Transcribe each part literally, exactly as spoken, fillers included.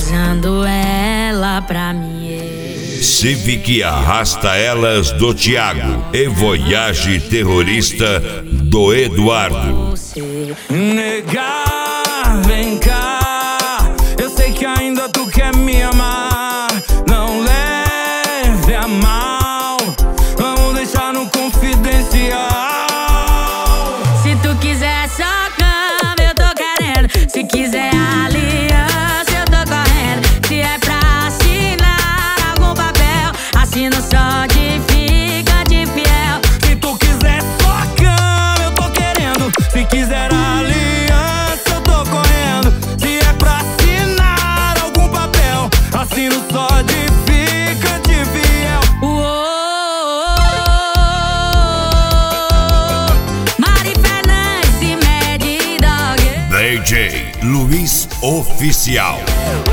usando ela pra mim. Civic Arrasta Elas do Thiago e Voyage Terrorista do Eduardo. Negar, vem cá, eu sei que ainda tu quer me amar. Não leve a mal, vamos deixar no confidencial. Se tu quiser só cama, eu tô querendo. Se quiser aliança, eu tô correndo. Se é pra assinar algum papel, assino só de fica de fiel. Se tu quiser só cama, eu tô querendo. Se quiser aliança, eu tô correndo. Se é pra assinar algum papel, assino só de fica de fiel. Uou, Mari Fernandes e Mad Dog. D J Luiz Oficial.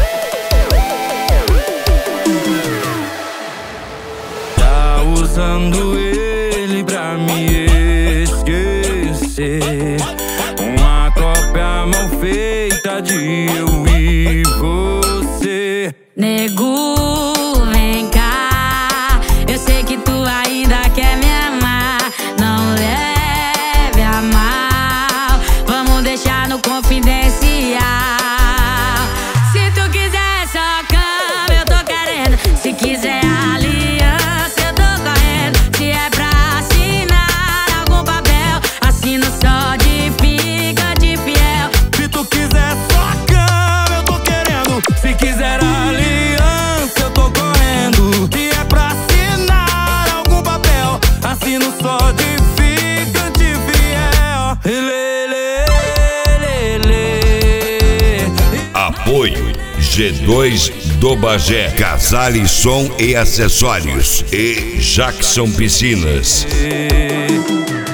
Tá usando ele pra me esquecer. Uma cópia mal feita de eu e você. Nego, vem cá, eu sei que tu ainda quer me amar. Não leve a mal, vamos deixar no confidencial. Se tu quiser só cama, eu tô querendo. Se quiser aliança, eu tô correndo. Se é pra assinar algum papel, assino só de fica de fiel. Se tu quiser só cama, eu tô querendo. Se quiser aliança, eu tô correndo. Se é pra assinar algum papel, assino só de fica de fiel. Lê, lê, lê, lê. Apoio G dois do Bagé, Casale Som e Acessórios e Jackson Piscinas. Lê.